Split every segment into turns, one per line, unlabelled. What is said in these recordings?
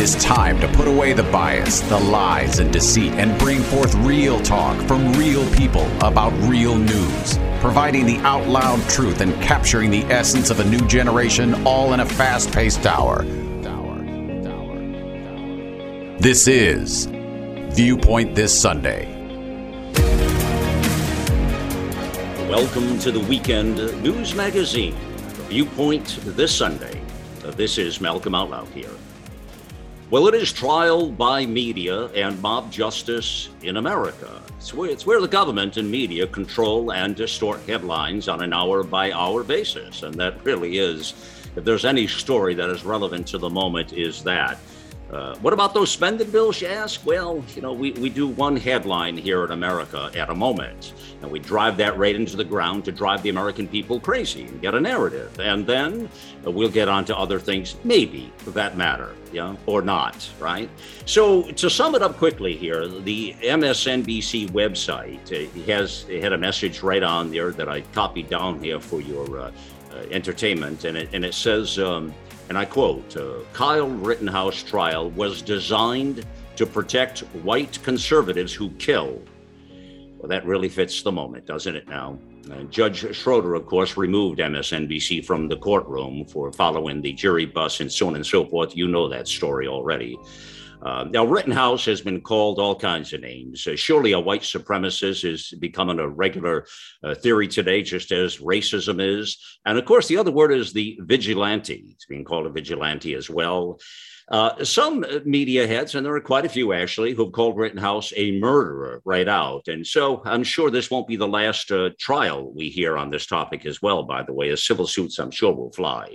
is time to put away the bias, the lies, and deceit and bring forth real talk from real people about real news, providing the out loud truth and capturing the essence of a new generation, all in a fast-paced hour. This is Viewpoint This Sunday.
Welcome to the Weekend News Magazine, Viewpoint This Sunday. This is Malcolm Out Loud here. Well, it is trial by media and mob justice in America. It's where the government and media control and distort headlines on an hour-by-hour basis. And that really is, if there's any story that is relevant to the moment, is that. What about those spending bills, you ask? Well, we do one headline here in America at a moment, and we drive that right into the ground to drive the American people crazy and get a narrative. And then we'll get on to other things, maybe, that matter, or not, right? So to sum it up quickly here, the MSNBC website had a message right on there that I copied down here for your entertainment, and it says, and I quote, Kyle Rittenhouse trial was designed to protect white conservatives who kill. Well, that really fits the moment, doesn't it now? Judge Schroeder, of course, removed MSNBC from the courtroom for following the jury bus and so on and so forth. You know that story already. Now, Rittenhouse has been called all kinds of names. Surely a white supremacist is becoming a regular theory today, just as racism is. And of course, the other word is the vigilante. It's being called a vigilante as well. Some media heads, and there are quite a few actually, who've called Rittenhouse a murderer right out. And so I'm sure this won't be the last trial we hear on this topic as well, by the way, as civil suits, I'm sure, will fly.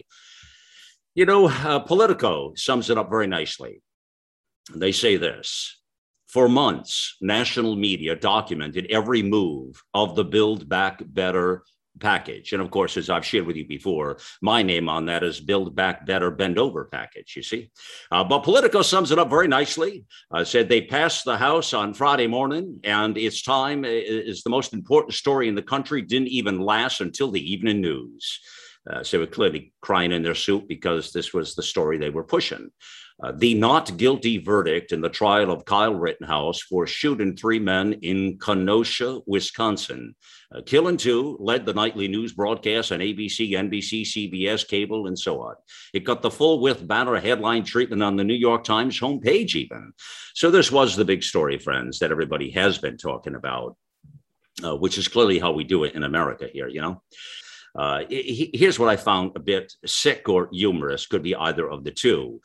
Politico sums it up very nicely. They say this: for months, national media documented every move of the Build Back Better package. And of course, as I've shared with you before, my name on that is Build Back Better Bend Over package, you see. But Politico sums it up very nicely. Said they passed the House on Friday morning, and its time is the most important story in the country. Didn't even last until the evening news. So we're clearly crying in their soup because this was the story they were pushing. The not guilty verdict in the trial of Kyle Rittenhouse for shooting 3 men in Kenosha, Wisconsin. Killing 2 led the nightly news broadcast on ABC, NBC, CBS, cable, and so on. It got the full-width banner headline treatment on the New York Times homepage even. So this was the big story, friends, that everybody has been talking about, which is clearly how we do it in America here, Here's what I found a bit sick or humorous, could be either of the two.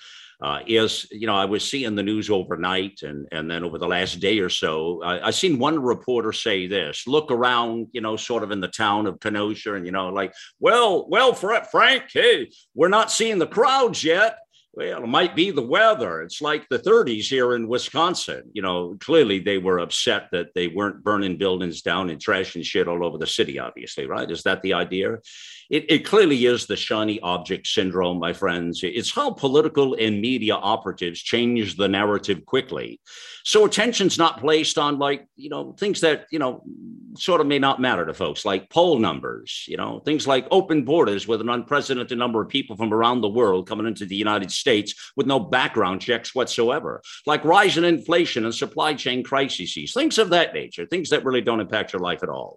I was seeing the news overnight and then over the last day or so, I seen one reporter say this: look around, sort of in the town of Kenosha and, well, Frank, hey, we're not seeing the crowds yet. Well, it might be the weather. It's like the 30s here in Wisconsin. Clearly they were upset that they weren't burning buildings down and trashing shit all over the city, obviously, right? Is that the idea? It clearly is the shiny object syndrome, my friends. It's how political and media operatives change the narrative quickly. So attention's not placed on things that, sort of may not matter to folks, like poll numbers, things like open borders with an unprecedented number of people from around the world coming into the United States with no background checks whatsoever, like rising inflation and supply chain crises, things of that nature, things that really don't impact your life at all,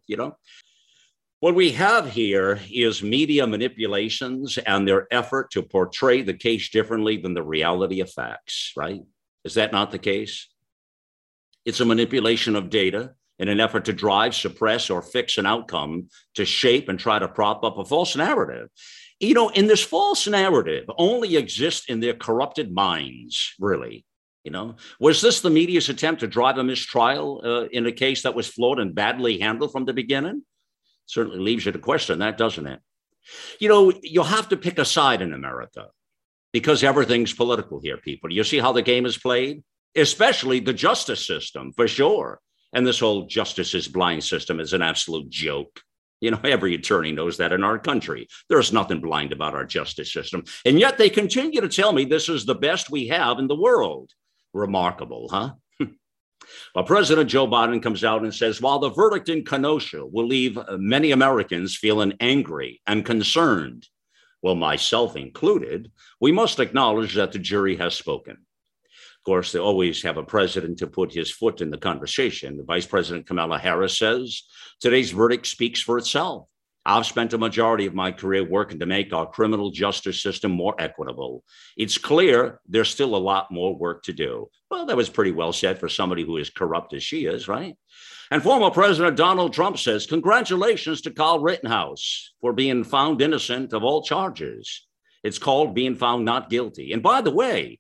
What we have here is media manipulations and their effort to portray the case differently than the reality of facts, right? Is that not the case? It's a manipulation of data in an effort to drive, suppress, or fix an outcome to shape and try to prop up a false narrative. And this false narrative only exists in their corrupted minds, really. Was this the media's attempt to drive a mistrial in a case that was flawed and badly handled from the beginning? Certainly leaves you to question that, doesn't it? You'll have to pick a side in America because everything's political here, people. You see how the game is played, especially the justice system, for sure. And this whole justice is blind system is an absolute joke. Every attorney knows that in our country. There's nothing blind about our justice system. And yet they continue to tell me this is the best we have in the world. Remarkable, huh? Well, President Joe Biden comes out and says, while the verdict in Kenosha will leave many Americans feeling angry and concerned, well, myself included, we must acknowledge that the jury has spoken. Of course, they always have a president to put his foot in the conversation. The Vice President Kamala Harris says, today's verdict speaks for itself. I've spent a majority of my career working to make our criminal justice system more equitable. It's clear there's still a lot more work to do. Well, that was pretty well said for somebody who is corrupt as she is, right? And former President Donald Trump says, congratulations to Kyle Rittenhouse for being found innocent of all charges. It's called being found not guilty. And by the way,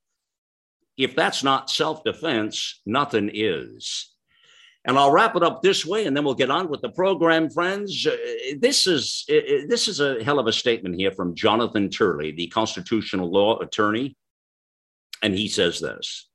if that's not self-defense, nothing is. And I'll wrap it up this way, and then we'll get on with the program, friends. This is a hell of a statement here from Jonathan Turley, the constitutional law attorney. And he says this: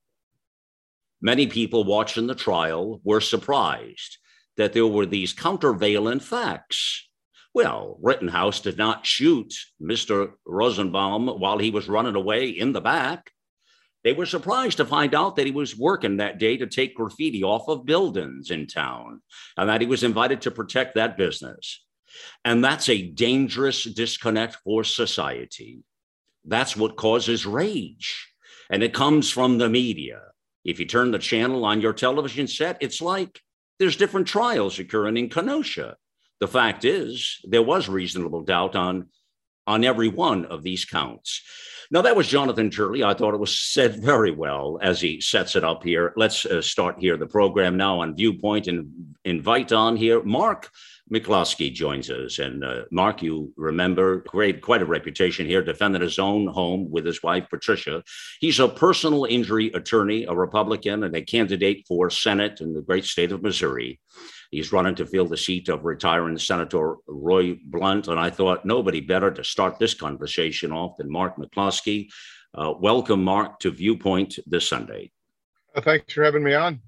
many people watching the trial were surprised that there were these countervailing facts. Well, Rittenhouse did not shoot Mr. Rosenbaum while he was running away in the back. They were surprised to find out that he was working that day to take graffiti off of buildings in town and that he was invited to protect that business. And that's a dangerous disconnect for society. That's what causes rage. And it comes from the media. If you turn the channel on your television set, it's like there's different trials occurring in Kenosha. The fact is, there was reasonable doubt on every one of these counts. Now, that was Jonathan Turley. I thought it was said very well as he sets it up here. Let's start here the program now on Viewpoint and invite on here Mark McCloskey joins us. And Mark, you remember, quite a reputation here, defending his own home with his wife, Patricia. He's a personal injury attorney, a Republican, and a candidate for Senate in the great state of Missouri. He's running to fill the seat of retiring Senator Roy Blunt. And I thought nobody better to start this conversation off than Mark McCloskey. Welcome, Mark, to Viewpoint this Sunday.
Thanks for having me on.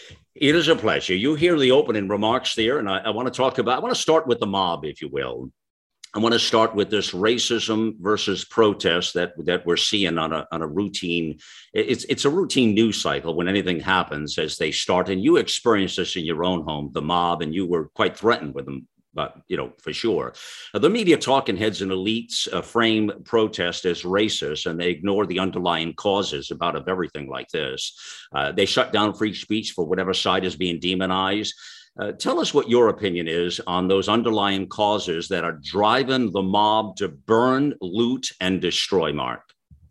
It is a pleasure. You hear the opening remarks there, and I want to start with the mob, if you will. I want to start with this racism versus protest that we're seeing on a routine. It's a routine news cycle when anything happens as they start. And you experienced this in your own home, the mob, and you were quite threatened with them, but for sure. The media talking heads and elites frame protest as racist, and they ignore the underlying causes of everything like this. They shut down free speech for whatever side is being demonized. Tell us what your opinion is on those underlying causes that are driving the mob to burn, loot, and destroy, Mark.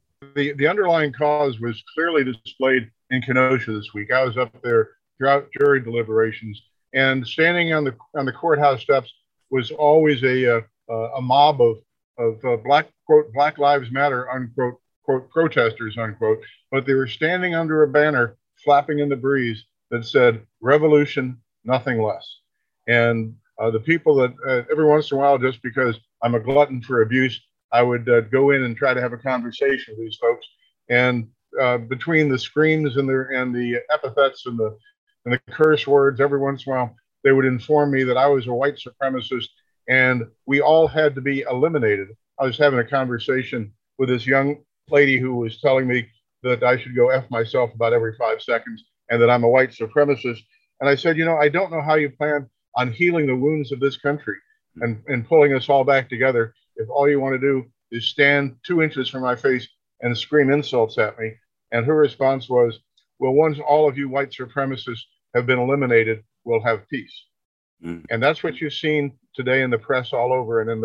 The underlying cause was clearly displayed in Kenosha this week. I was up there throughout jury deliberations, and standing on the courthouse steps was always a mob of Black Lives Matter, unquote, quote, protesters, unquote, but they were standing under a banner flapping in the breeze that said, "Revolution, nothing less." And the people that every once in a while, just because I'm a glutton for abuse, I would go in and try to have a conversation with these folks. And between the screams and the epithets and the curse words, every once in a while, they would inform me that I was a white supremacist and we all had to be eliminated. I was having a conversation with this young lady who was telling me that I should go F myself about every 5 seconds and that I'm a white supremacist. And I said, I don't know how you plan on healing the wounds of this country and pulling us all back together if all you want to do is stand 2 inches from my face and scream insults at me. And her response was, well, once all of you white supremacists have been eliminated, we'll have peace. And that's what you've seen today in the press all over, and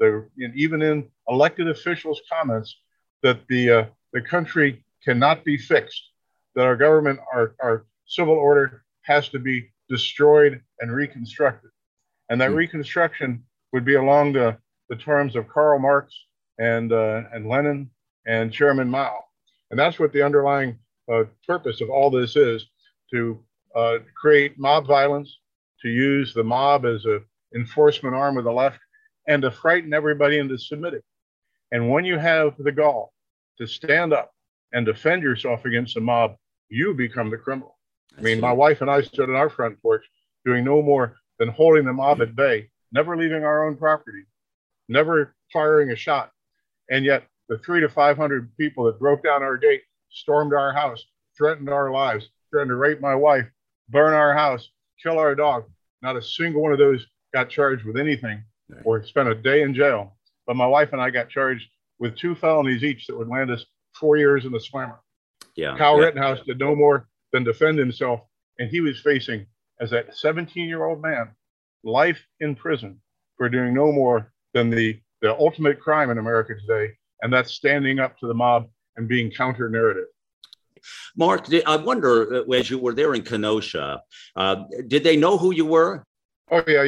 even in elected officials' comments, that the country cannot be fixed, that our government, our civil order has to be destroyed and reconstructed. And that reconstruction would be along the terms of Karl Marx and Lenin and Chairman Mao. And that's what the underlying purpose of all this is, to create mob violence, to use the mob as an enforcement arm of the left, and to frighten everybody into submitting. And when you have the gall to stand up and defend yourself against the mob, you become the criminal. I mean, my wife and I stood on our front porch doing no more than holding the mob at bay, never leaving our own property, never firing a shot. And yet the 300 to 500 people that broke down our gate, stormed our house, threatened our lives, threatened to rape my wife, burn our house, kill our dog. Not a single one of those got charged with anything or spent a day in jail. But my wife and I got charged with 2 felonies each that would land us 4 years in the slammer.
Yeah.
Kyle Rittenhouse did no more than defend himself, and he was facing, as a 17-year-old man, life in prison for doing no more than the ultimate crime in America today, and that's standing up to the mob and being counter-narrative.
Mark, I wonder, as you were there in Kenosha, did they know who you were?
Oh yeah,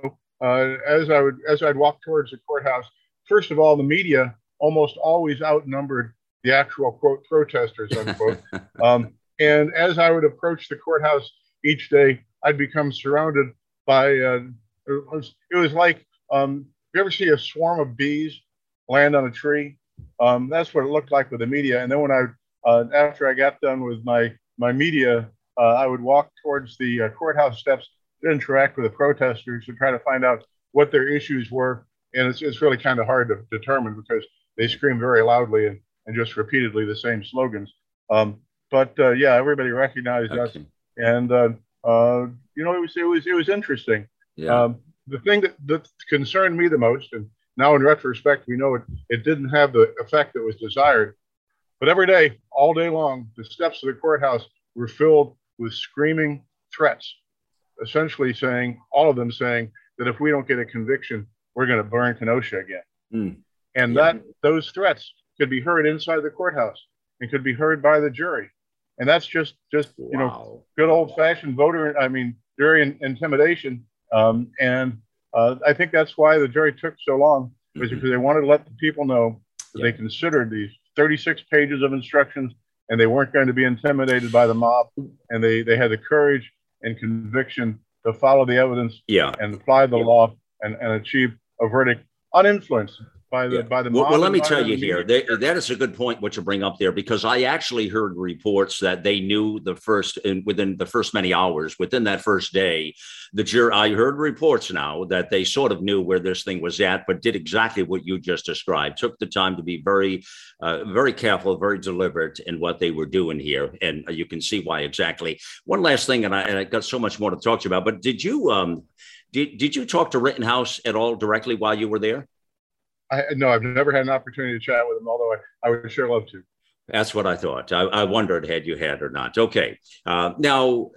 as I'd walk towards the courthouse, first of all, the media almost always outnumbered the actual quote protesters unquote. And as I would approach the courthouse each day, I'd become surrounded by. It was like you ever see a swarm of bees land on a tree? That's what it looked like with the media. And then when after I got done with my media, I would walk towards the courthouse steps to interact with the protesters to try to find out what their issues were. And it's really kind of hard to determine because they scream very loudly and just repeatedly the same slogans. But yeah, everybody recognized us, and it was interesting.
Yeah.
The thing that concerned me the most, and now in retrospect, we know it didn't have the effect that was desired. But every day, all day long, the steps of the courthouse were filled with screaming threats, essentially all of them saying that if we don't get a conviction, we're going to burn Kenosha again.
Mm.
And those threats could be heard inside the courthouse and could be heard by the jury. And that's just
wow.
Good old fashioned jury intimidation. And I think that's why the jury took so long, was because they wanted to let the people know that they considered these 36 pages of instructions and they weren't going to be intimidated by the mob. And they had the courage and conviction to follow the evidence and apply the law and achieve a verdict uninfluenced by the mob.
Well, let me tell you here, that is a good point what you bring up there, because I actually heard reports that they knew within the first many hours, within that first day, the jury. I heard reports now that they sort of knew where this thing was at, but did exactly what you just described. Took the time to be very, very careful, very deliberate in what they were doing here, and you can see why exactly. One last thing, and I got so much more to talk to you about. But did you did you talk to Rittenhouse at all directly while you were there?
No, I've never had an opportunity to chat with him, although I would sure love to.
That's what I thought. I wondered had you had or not. Okay. Now,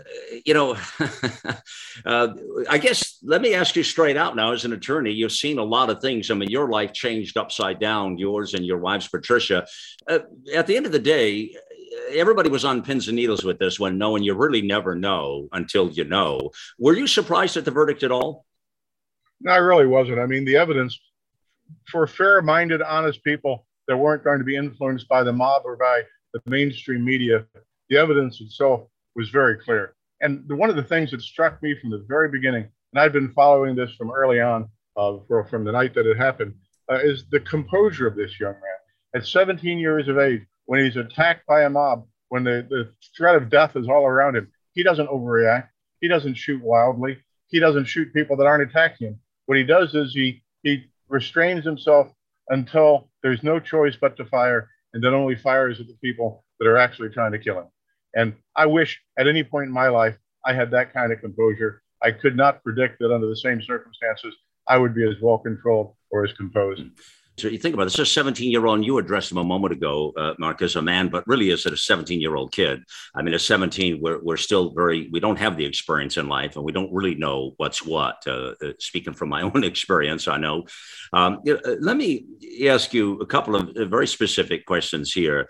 I guess let me ask you straight out now, as an attorney, you've seen a lot of things. I mean, your life changed upside down, yours and your wife's, Patricia. At the end of the day, everybody was on pins and needles with this one, knowing you really never know until you know. Were you surprised at the verdict at all?
No, I really wasn't. I mean, the evidence for fair-minded, honest people that weren't going to be influenced by the mob or by the mainstream media, the evidence itself was very clear. And one of the things that struck me from the very beginning, and I've been following this from early on, from the night that it happened, is the composure of this young man. At 17 years of age, when he's attacked by a mob, when the threat of death is all around him, he doesn't overreact. He doesn't shoot wildly. He doesn't shoot people that aren't attacking him. What he does is he restrains himself until there's no choice but to fire, and then only fires at the people that are actually trying to kill him. And I wish at any point in my life I had that kind of composure. I could not predict that under the same circumstances I would be as well controlled or as composed.
So you think about this, a 17-year-old, and you addressed him a moment ago, Mark, as a man, but really as a 17-year-old kid. I mean, at 17, we're still we don't have the experience in life, and we don't really know what's what. Speaking from my own experience, I know. Let me ask you a couple of very specific questions here.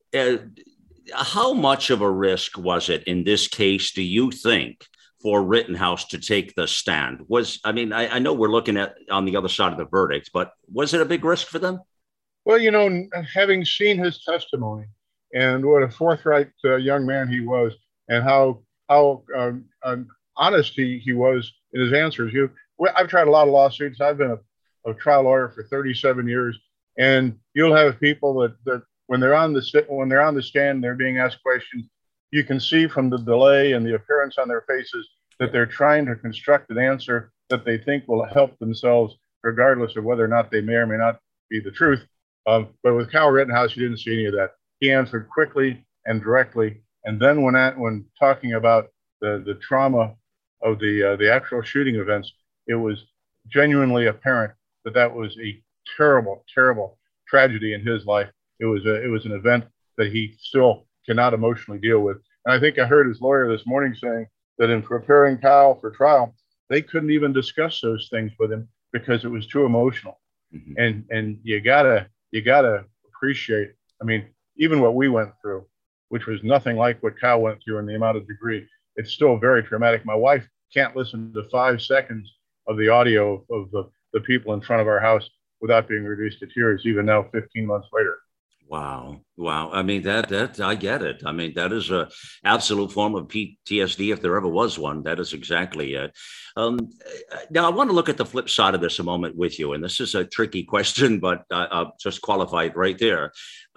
How much of a risk was it in this case, do you think, for Rittenhouse to take the stand? I know we're looking at on the other side of the verdict, but was it a big risk for them?
Well, having seen his testimony and what a forthright young man he was, and how honest he was in his answers. I've tried a lot of lawsuits. I've been a trial lawyer for 37 years, and you'll have people that when they're on the stand, they're being asked questions. You can see from the delay and the appearance on their faces that they're trying to construct an answer that they think will help themselves, regardless of whether or not they may or may not be the truth. But with Kyle Rittenhouse, you didn't see any of that. He answered quickly and directly. And then when talking about the trauma of the actual shooting events, it was genuinely apparent that was a terrible, terrible tragedy in his life. It was an event that he still cannot emotionally deal with. And I think I heard his lawyer this morning saying that in preparing Kyle for trial, they couldn't even discuss those things with him because it was too emotional. Mm-hmm. And you gotta appreciate. I mean, even what we went through, which was nothing like what Kyle went through in the amount of degree, it's still very traumatic. My wife can't listen to 5 seconds of the audio of the people in front of our house without being reduced to tears, even now, 15 months later.
Wow. I mean, that I get it. I mean, that is a absolute form of PTSD if there ever was one. That is exactly it. Now, I want to look at the flip side of this a moment with you. And this is a tricky question, but I'll just qualify it right there.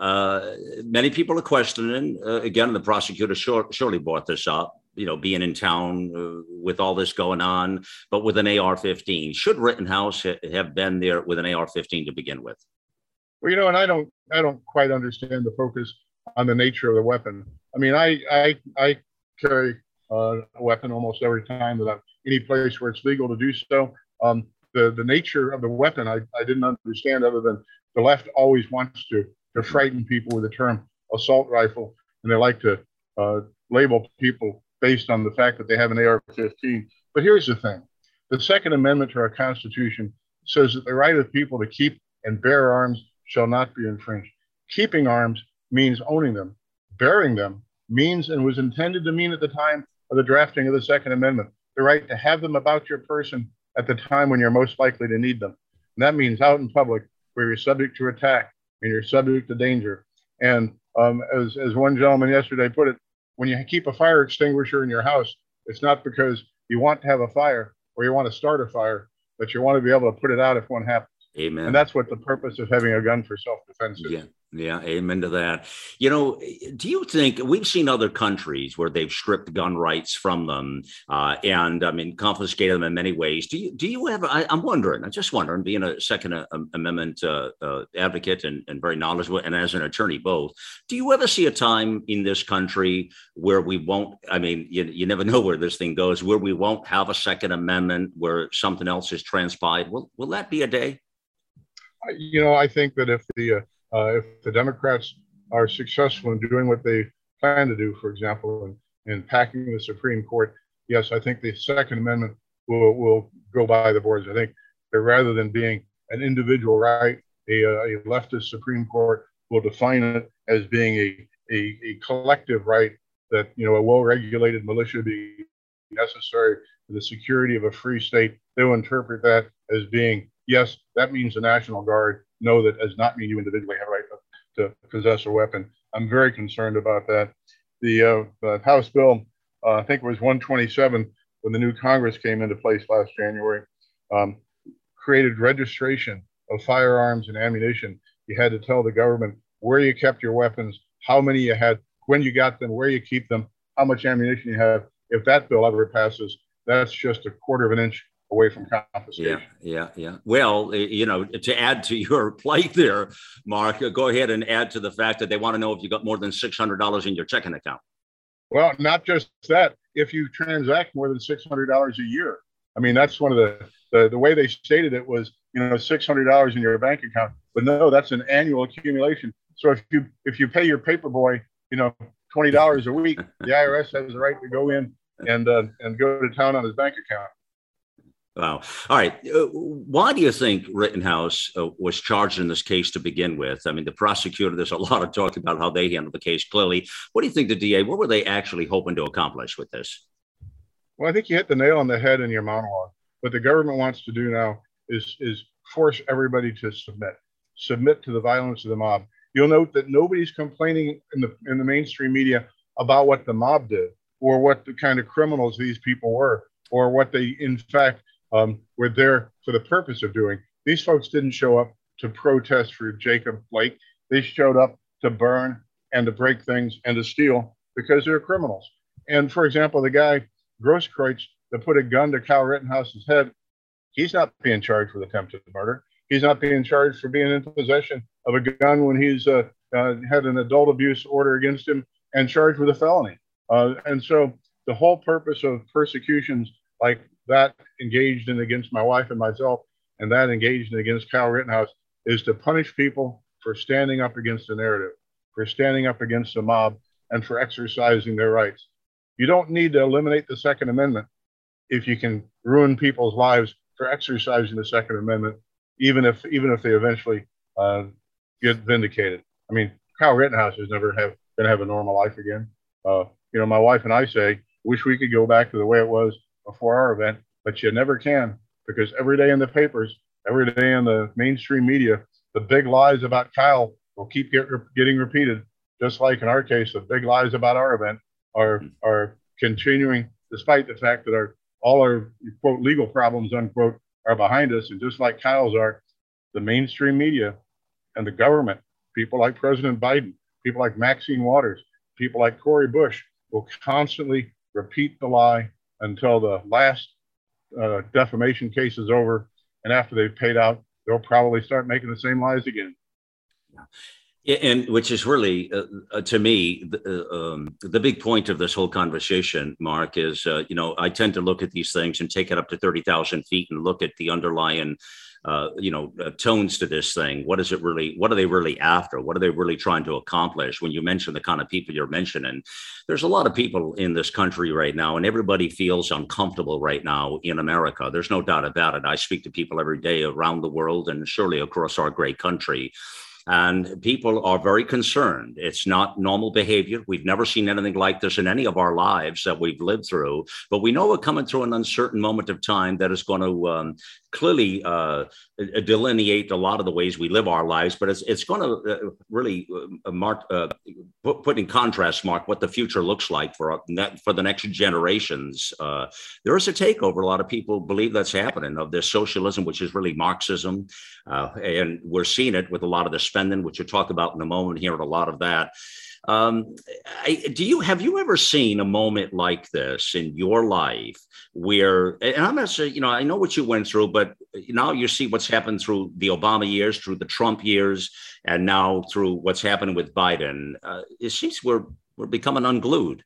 Many people are questioning, again, the prosecutor surely brought this up, being in town with all this going on, but with an AR-15. Should Rittenhouse have been there with an AR-15 to begin with?
Well, and I don't quite understand the focus on the nature of the weapon. I mean, I carry a weapon almost every time that I'm any place where it's legal to do so. The nature of the weapon, I didn't understand, other than the left always wants to frighten people with the term assault rifle, and they like to label people based on the fact that they have an AR-15. But here's the thing: the Second Amendment to our Constitution says that the right of people to keep and bear arms shall not be infringed. Keeping arms means owning them. Bearing them means, and was intended to mean at the time of the drafting of the Second Amendment, the right to have them about your person at the time when you're most likely to need them. And that means out in public where you're subject to attack and you're subject to danger. And as one gentleman yesterday put it, when you keep a fire extinguisher in your house, it's not because you want to have a fire or you want to start a fire, but you want to be able to put it out if one happens.
Amen.
And that's what the purpose of having a gun for self-defense is.
Yeah, amen to that. Do you think we've seen other countries where they've stripped gun rights from them and I mean, confiscated them in many ways? Do you have, I'm just wondering, being a Second Amendment advocate and very knowledgeable and as an attorney both, do you ever see a time in this country where we won't, I mean, you never know where this thing goes, where we won't have a Second Amendment, where something else has transpired? Will that be a day?
I think that if the Democrats are successful in doing what they plan to do, for example, in packing the Supreme Court, yes, I think the Second Amendment will go by the boards. I think that rather than being an individual right, a leftist Supreme Court will define it as being a collective right, that a well-regulated militia be necessary for the security of a free state. They will interpret that as being, yes, that means the National Guard. No, that does not mean you individually have a right to possess a weapon. I'm very concerned about that. The House bill, I think it was 127, when the new Congress came into place last January, created registration of firearms and ammunition. You had to tell the government where you kept your weapons, how many you had, when you got them, where you keep them, how much ammunition you have. If that bill ever passes, that's just a quarter of an inch away from confiscation.
Yeah. Well, to add to your plight there, Mark, go ahead and add to the fact that they want to know if you got more than $600 in your checking account.
Well, not just that. If you transact more than $600 a year, I mean, that's one of the way they stated it was, $600 in your bank account. But no, that's an annual accumulation. So if you pay your paperboy, $20 a week, the IRS has the right to go in and go to town on his bank account.
Wow. All right. Why do you think Rittenhouse was charged in this case to begin with? I mean, the prosecutor, there's a lot of talk about how they handled the case clearly. What do you think the DA, what were they actually hoping to accomplish with this?
Well, I think you hit the nail on the head in your monologue. What the government wants to do now is force everybody to submit to the violence of the mob. You'll note that nobody's complaining in the mainstream media about what the mob did or what the kind of criminals these people were or what they, in fact, were there for the purpose of doing. These folks didn't show up to protest for Jacob Blake. They showed up to burn and to break things and to steal because they're criminals. And for example, the guy, Grosskreutz, that put a gun to Kyle Rittenhouse's head, he's not being charged with attempted murder. He's not being charged for being in possession of a gun when he's had an adult abuse order against him and charged with a felony. And so the whole purpose of persecutions like that engaged in against my wife and myself, and that engaged in against Kyle Rittenhouse, is to punish people for standing up against the narrative, for standing up against the mob, and for exercising their rights. You don't need to eliminate the Second Amendment if you can ruin people's lives for exercising the Second Amendment, even if they eventually get vindicated. I mean, Kyle Rittenhouse is never going to have a normal life again. My wife and I say, wish we could go back to the way it was before our event, but you never can, because every day in the papers, every day in the mainstream media, the big lies about Kyle will keep getting repeated. Just like in our case, the big lies about our event are continuing, despite the fact that all our quote legal problems unquote are behind us. And just like Kyle's are, the mainstream media and the government, people like President Biden, people like Maxine Waters, people like Cori Bush, will constantly repeat the lie until the last defamation case is over. And after they've paid out, they'll probably start making the same lies again.
And which is really, to me, the big point of this whole conversation, Mark, is, I tend to look at these things and take it up to 30,000 feet and look at the underlying, tones to this thing. What are they really after? What are they really trying to accomplish? When you mention the kind of people you're mentioning, there's a lot of people in this country right now, and everybody feels uncomfortable right now in America. There's no doubt about it. I speak to people every day around the world and surely across our great country. And people are very concerned. It's not normal behavior. We've never seen anything like this in any of our lives that we've lived through. But we know we're coming through an uncertain moment of time that is going to clearly delineate a lot of the ways we live our lives. But it's going to really put in contrast, Mark, what the future looks like for the next generations. There is a takeover. A lot of people believe that's happening of this socialism, which is really Marxism. And we're seeing it with a lot of the spending, which you'll talk about in a moment, hearing a lot of that. Have you ever seen a moment like this in your life where, and I'm not saying, I know what you went through, but now you see what's happened through the Obama years, through the Trump years, and now through what's happening with Biden. It seems we're becoming unglued.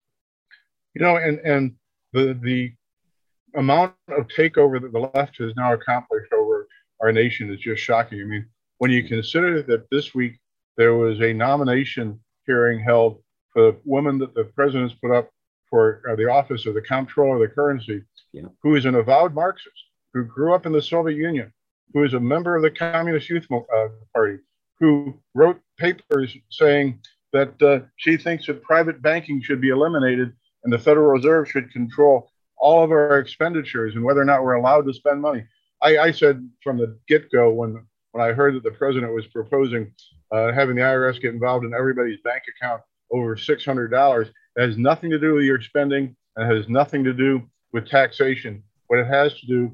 And the amount of takeover that the left has now accomplished over our nation is just shocking. I mean, when you consider that this week there was a nomination hearing held for the woman that the president's put up for the office of the comptroller of the currency, who is an avowed Marxist, who grew up in the Soviet Union, who is a member of the Communist Youth Party, who wrote papers saying that she thinks that private banking should be eliminated and the Federal Reserve should control all of our expenditures and whether or not we're allowed to spend money. I said from the get-go when I heard that the president was proposing having the IRS get involved in everybody's bank account over $600, it has nothing to do with your spending and has nothing to do with taxation. What it has to do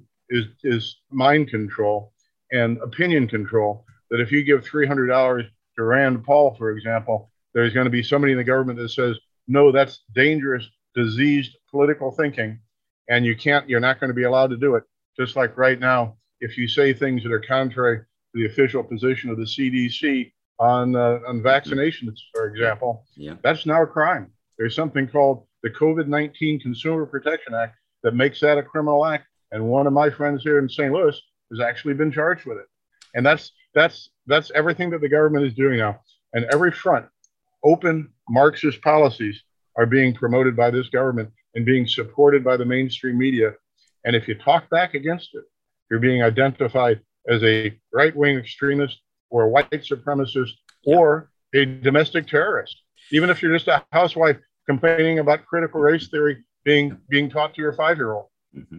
is mind control and opinion control, that if you give $300 to Rand Paul, for example, there's going to be somebody in the government that says, no, that's dangerous, diseased political thinking, and you're not going to be allowed to do it. Just like right now, if you say things that are contrary to the official position of the CDC on vaccinations, for example, that's now a crime. There's something called the COVID-19 Consumer Protection Act that makes that a criminal act. And one of my friends here in St. Louis has actually been charged with it. And that's everything that the government is doing now. And every front, open Marxist policies are being promoted by this government and being supported by the mainstream media. And if you talk back against it, you're being identified as a right-wing extremist or a white supremacist or a domestic terrorist. Even if you're just a housewife complaining about critical race theory being taught to your 5-year-old.
Mm-hmm.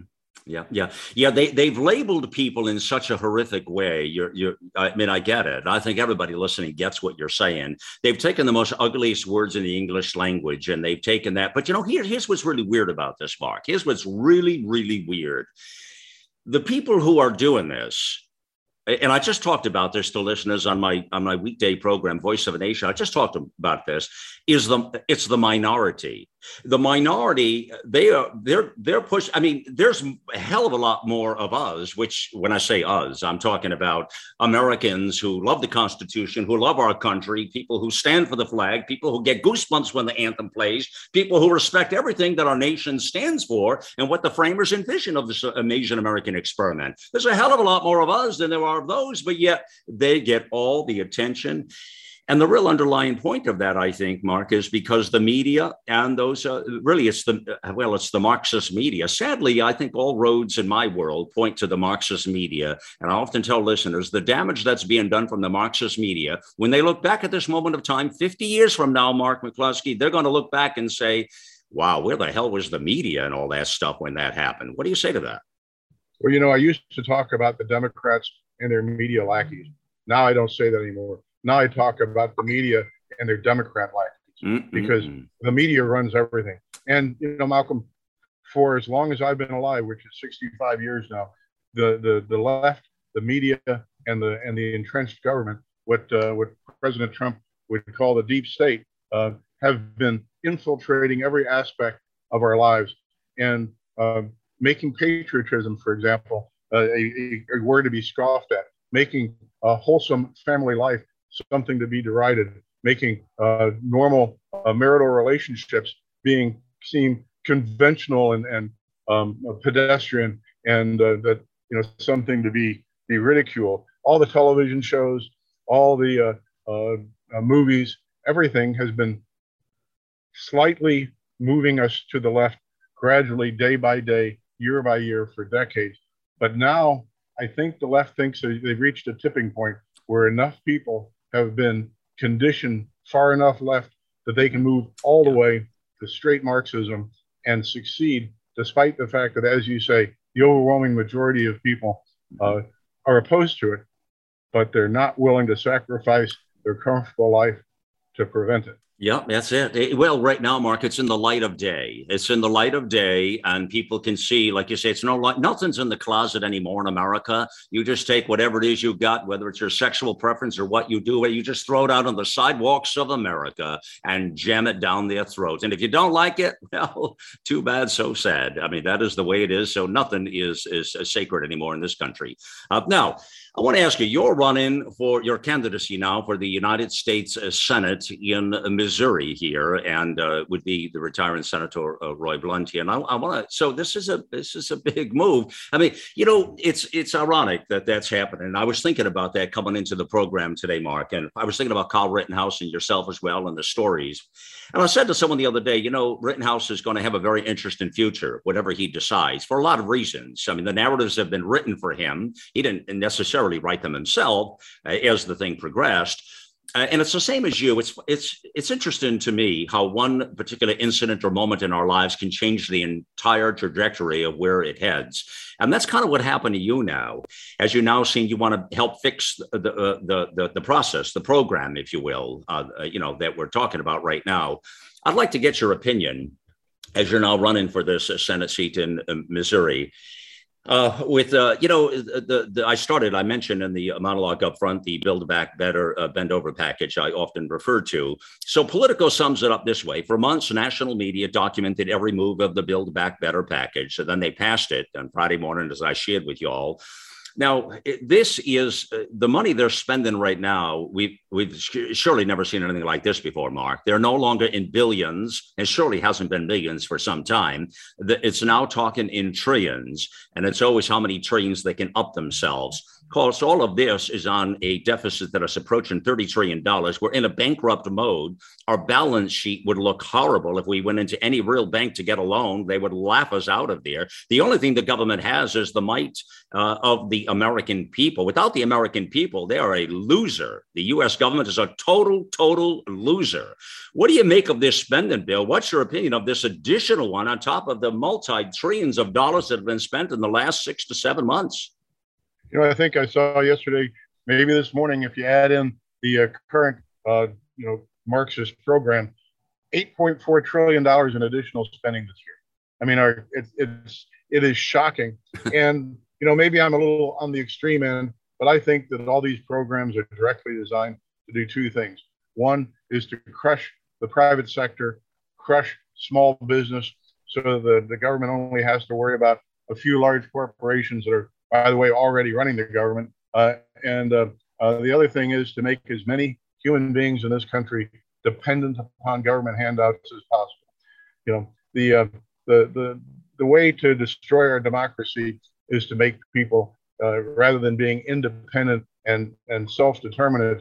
Yeah. They've labeled people in such a horrific way. I mean, I get it. I think everybody listening gets what you're saying. They've taken the most ugliest words in the English language and they've taken that. But here's what's really weird about this, Mark. Here's what's really, really weird. The people who are doing this, and I just talked about this to listeners on my weekday program, Voice of a Nation. I just talked about this. It's the minority. The minority, they're pushed. I mean, there's a hell of a lot more of us, which when I say us, I'm talking about Americans who love the Constitution, who love our country, people who stand for the flag, people who get goosebumps when the anthem plays, people who respect everything that our nation stands for and what the framers envisioned of this amazing American experiment. There's a hell of a lot more of us than there are of those, but yet they get all the attention. And the real underlying point of that, I think, Mark, is because the media and those really it's the Marxist media. Sadly, I think all roads in my world point to the Marxist media. And I often tell listeners the damage that's being done from the Marxist media, when they look back at this moment of time, 50 years from now, Mark McCluskey, they're going to look back and say, wow, where the hell was the media and all that stuff when that happened? What do you say to that?
Well, I used to talk about the Democrats and their media lackeys. Now I don't say that anymore. Now I talk about the media and their Democrat lackeys, because the media runs everything. And, Malcolm, for as long as I've been alive, which is 65 years now, the left, the media, and the entrenched government, what President Trump would call the deep state, have been infiltrating every aspect of our lives and making patriotism, for example, a word to be scoffed at, making a wholesome family life something to be derided, making normal marital relationships being seen conventional and pedestrian, and that something to be ridiculed. All the television shows, all the movies, everything has been slightly moving us to the left, gradually, day by day, year by year, for decades. But now I think the left thinks they've reached a tipping point where enough people have been conditioned far enough left that they can move all the way to straight Marxism and succeed, despite the fact that, as you say, the overwhelming majority of people are opposed to it, but they're not willing to sacrifice their comfortable life to prevent it.
Yeah, that's it. Well, right now, Mark, it's in the light of day. It's in the light of day, and people can see, like you say, it's nothing's in the closet anymore in America. You just take whatever it is you got, whether it's your sexual preference or what you do, you just throw it out on the sidewalks of America and jam it down their throats. And if you don't like it, well, too bad, so sad. I mean, that is the way it is. So nothing is sacred anymore in this country. Now, I want to ask you, you're running for your candidacy now for the United States Senate in Missouri here, and would be the retiring Senator Roy Blunt here. And I want to. So this is a big move. I mean, it's ironic that that's happening. I was thinking about that coming into the program today, Mark, and I was thinking about Kyle Rittenhouse and yourself as well, and the stories. And I said to someone the other day, Rittenhouse is going to have a very interesting future, whatever he decides, for a lot of reasons. I mean, the narratives have been written for him. He didn't necessarily write them himself as the thing progressed. And it's the same as you. It's interesting to me how one particular incident or moment in our lives can change the entire trajectory of where it heads. And that's kind of what happened to you now. As you now seem you want to help fix the process, the program, if you will, that we're talking about right now. I'd like to get your opinion as you're now running for this Senate seat in Missouri. I mentioned in the monologue up front, the Build Back Better, Bend Over package I often refer to. So Politico sums it up this way. For months, national media documented every move of the Build Back Better package. So then they passed it on Friday morning, as I shared with you all. Now, this is the money they're spending right now. We've surely never seen anything like this before, Mark. They're no longer in billions, and surely hasn't been millions for some time. It's now talking in trillions, and it's always how many trillions they can up themselves. Of course, all of this is on a deficit that is approaching $30 trillion. We're in a bankrupt mode. Our balance sheet would look horrible if we went into any real bank to get a loan. They would laugh us out of there. The only thing the government has is the might of the American people. Without the American people, they are a loser. The U.S. government is a total loser. What do you make of this spending bill? What's your opinion of this additional one on top of the multi-trillions of dollars that have been spent in the last 6 to 7 months?
I think I saw yesterday, maybe this morning, if you add in the current, Marxist program, $8.4 trillion in additional spending this year. I mean, it is shocking. And, maybe I'm a little on the extreme end, but I think that all these programs are directly designed to do two things. One is to crush the private sector, crush small business, so the government only has to worry about a few large corporations that are, by the way, already running the government. The other thing is to make as many human beings in this country dependent upon government handouts as possible. The way to destroy our democracy is to make people, rather than being independent and self-determinative,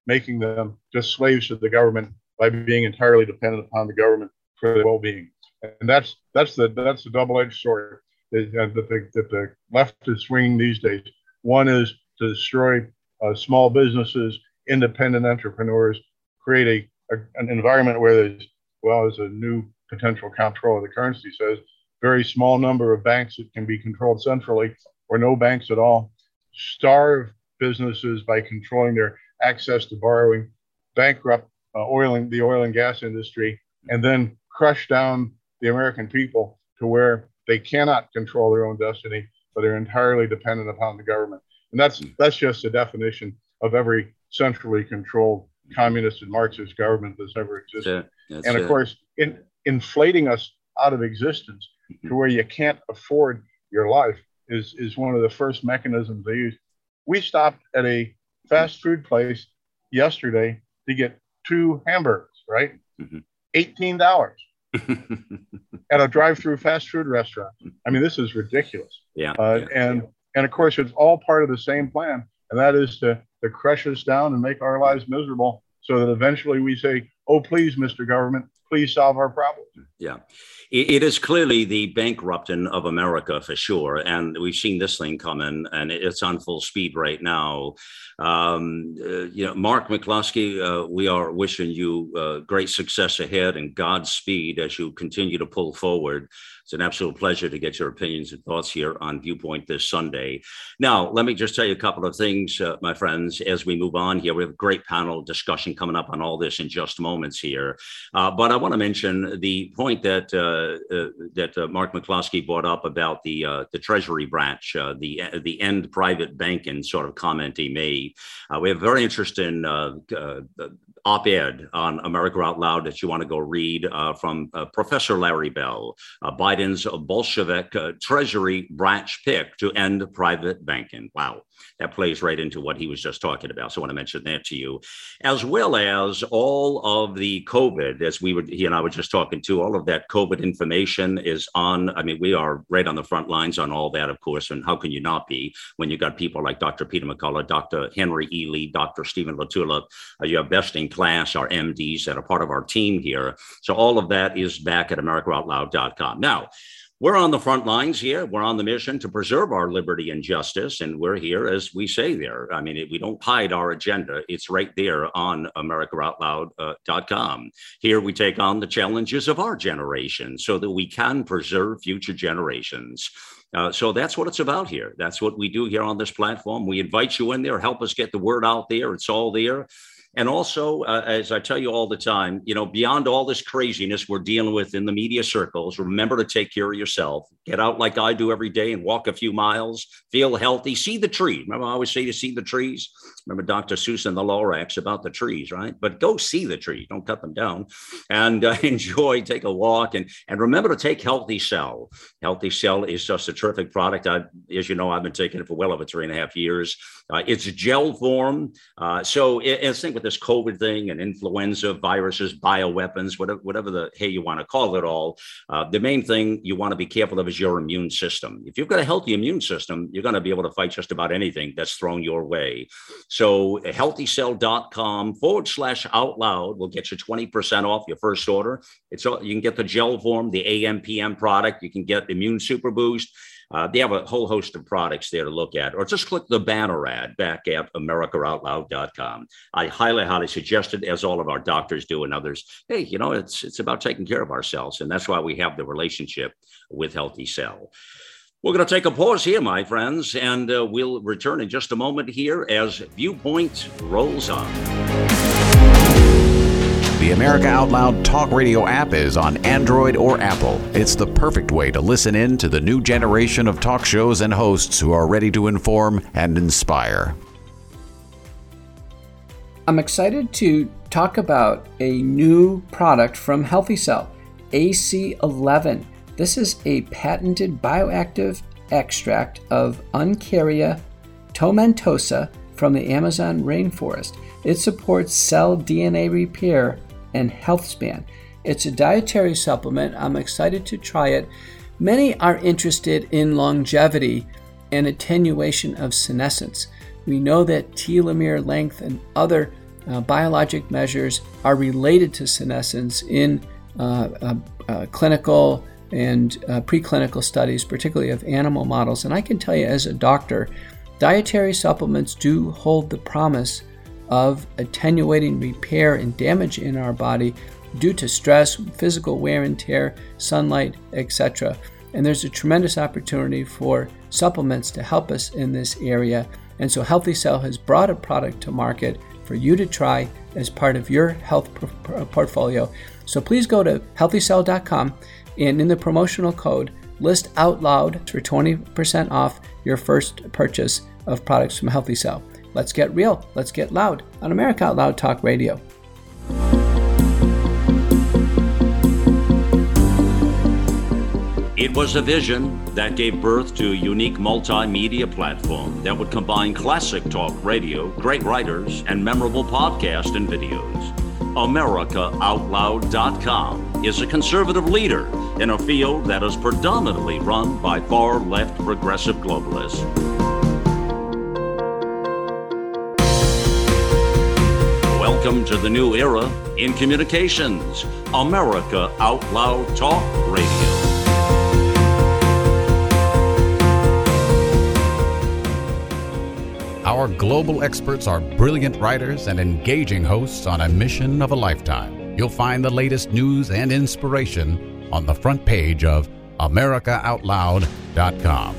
making them just slaves to the government by being entirely dependent upon the government for their well-being. And that's the double-edged sword that the left is swinging these days. One is to destroy small businesses, independent entrepreneurs, create an environment where there's a new potential comptroller of the currency says, very small number of banks that can be controlled centrally, or no banks at all, starve businesses by controlling their access to borrowing, bankrupt the oil and gas industry, and then crush down the American people to where they cannot control their own destiny, but are entirely dependent upon the government. And that's just the definition of every centrally controlled communist and Marxist government that's ever existed. Of course, inflating us out of existence to where you can't afford your life is one of the first mechanisms they use. We stopped at a fast food place yesterday to get 2 hamburgers, right? Mm-hmm. $18 at a drive-through fast food restaurant. I mean, this is ridiculous. And of course, it's all part of the same plan, and that is to crush us down and make our lives miserable so that eventually we say, oh, please, Mr. Government, please solve our problems.
Yeah, it is clearly the bankrupting of America for sure. And we've seen this thing coming, and it's on full speed right now. Mark McCloskey, we are wishing you great success ahead and Godspeed as you continue to pull forward. It's an absolute pleasure to get your opinions and thoughts here on Viewpoint this Sunday. Now, let me just tell you a couple of things, my friends, as we move on here. We have a great panel discussion coming up on all this in just moments here. But I want to mention the point that Mark McCloskey brought up about the Treasury branch, the end private banking sort of comment he made. We have a very interesting op-ed on America Out Loud that you want to go read from Professor Larry Bell, Biden's Bolshevik Treasury branch pick to end private banking. Wow, that plays right into what he was just talking about. So I want to mention that to you, as well as all of the COVID, as he and I were just talking to, all of that COVID information is on. I mean, we are right on the front lines on all that, of course, and how can you not be when you got people like Dr. Peter McCullough, Dr. Henry Ely, Dr. Stephen Latula, you have best in class, our MDs that are part of our team here. So all of that is back at AmericaOutloud.com. Now, we're on the front lines here. We're on the mission to preserve our liberty and justice. And we're here, as we say there. I mean, we don't hide our agenda. It's right there on AmericaOutloud.com. Here we take on the challenges of our generation so that we can preserve future generations. So that's what it's about here. That's what we do here on this platform. We invite you in there, help us get the word out there. It's all there. And also, as I tell you all the time, beyond all this craziness we're dealing with in the media circles, remember to take care of yourself. Get out like I do every day and walk a few miles, feel healthy, see the trees. Remember, I always say to see the trees. Remember Dr. Seuss and the Lorax about the trees, right? But go see the trees, don't cut them down, and enjoy, take a walk. And remember to take Healthy Cell. Healthy Cell is just a terrific product. As you know, I've been taking it for well over 3.5 years. It's gel form. So think with this COVID thing and influenza, viruses, bioweapons, whatever the hey you want to call it all, the main thing you want to be careful of is your immune system. If you've got a healthy immune system, you're going to be able to fight just about anything that's thrown your way. So healthycell.com/outloud will get you 20% off your first order. You can get the gel form, the AM/PM product. You can get Immune Super Boost. They have a whole host of products there to look at, or just click the banner ad back at AmericaOutloud.com. I highly, highly suggest it, as all of our doctors do and others. Hey, it's about taking care of ourselves, and that's why we have the relationship with Healthy Cell. We're going to take a pause here, my friends, and we'll return in just a moment here as Viewpoint rolls on.
The America Out Loud Talk Radio app is on Android or Apple. It's the perfect way to listen in to the new generation of talk shows and hosts who are ready to inform and inspire.
I'm excited to talk about a new product from Healthy Cell, AC11. This is a patented bioactive extract of Uncaria tomentosa from the Amazon rainforest. It supports cell DNA repair and health span. It's a dietary supplement. I'm excited to try it. Many are interested in longevity and attenuation of senescence. We know that telomere length and other biologic measures are related to senescence in clinical and preclinical studies, particularly of animal models. And I can tell you as a doctor, dietary supplements do hold the promise of attenuating repair and damage in our body due to stress, physical wear and tear, sunlight, etc. And there's a tremendous opportunity for supplements to help us in this area. And so Healthy Cell has brought a product to market for you to try as part of your health portfolio. So please go to healthycell.com and in the promotional code, list out loud for 20% off your first purchase of products from Healthy Cell. Let's get real. Let's get loud on America Out Loud Talk Radio.
It was a vision that gave birth to a unique multimedia platform that would combine classic talk radio, great writers, and memorable podcasts and videos. AmericaOutloud.com is a conservative leader in a field that is predominantly run by far-left progressive globalists. Welcome to the new era in communications, America Out Loud Talk Radio.
Our global experts are brilliant writers and engaging hosts on a mission of a lifetime. You'll find the latest news and inspiration on the front page of AmericaOutloud.com.